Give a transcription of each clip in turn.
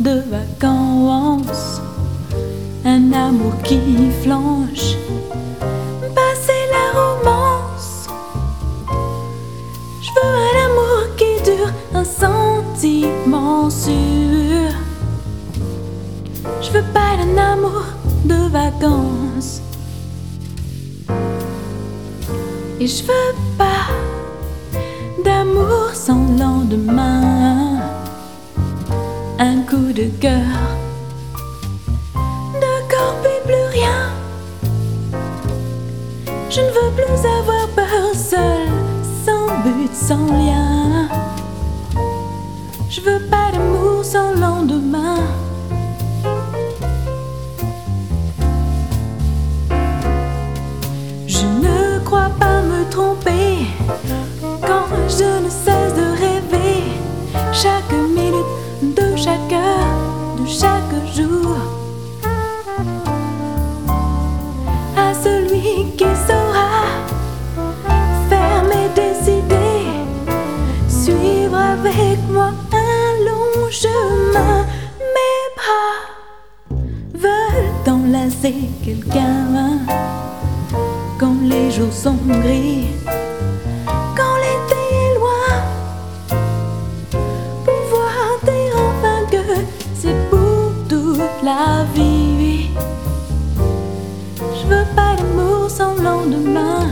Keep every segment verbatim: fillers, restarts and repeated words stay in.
de vacances, un amour qui flanche, passer la romance. Je veux un amour qui dure, un sentiment sûr. Je veux pas d'un amour de vacances, et je veux pas d'amour sans lendemain. Un coup de cœur, de corps puis plus rien. Je ne veux plus avoir peur, seul, sans but, sans lien. Je veux pas d'amour sans lendemain. Je ne crois pas me tromper quand je ne cesse de rêver chaque minute de chaque heure, de chaque jour, à celui qui saura faire mes décider, suivre avec moi un long chemin. Mes bras veulent enlacer quelqu'un quand les jours sont gris, quand l'été est loin, pour voir dire enfin que c'est pour toute la vie. Je veux pas d'amour sans lendemain.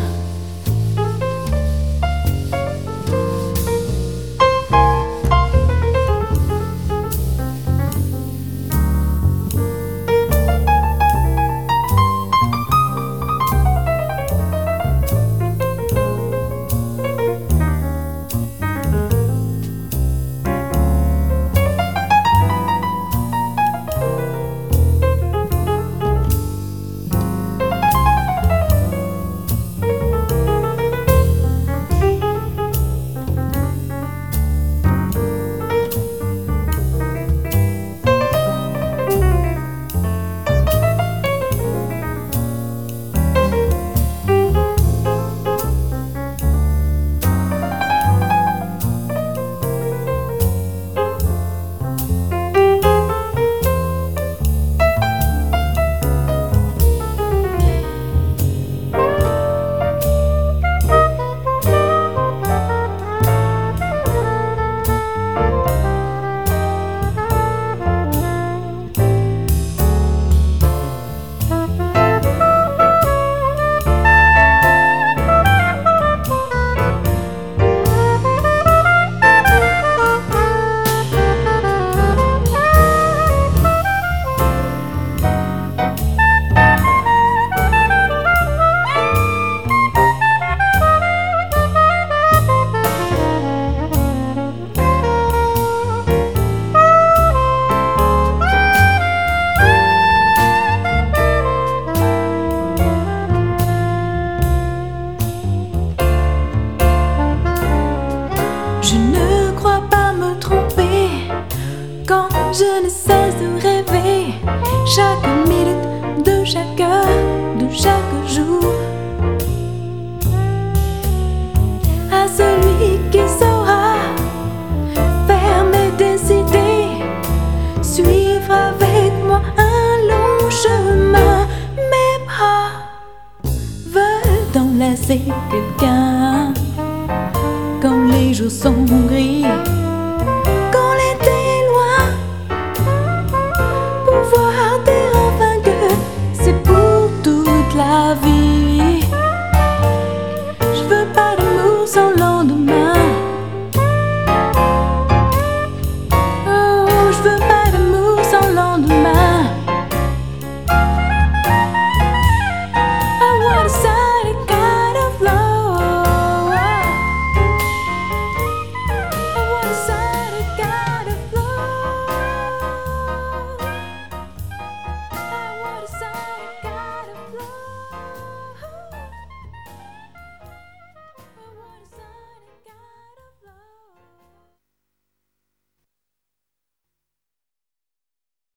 Je ne crois pas me tromper quand je ne cesse de rêver chaque minute de chaque heure, de chaque jour, à celui qui saura faire mes décider, suivre avec moi un long chemin. Mes bras veulent enlacer quelqu'un quand les jours sont gris,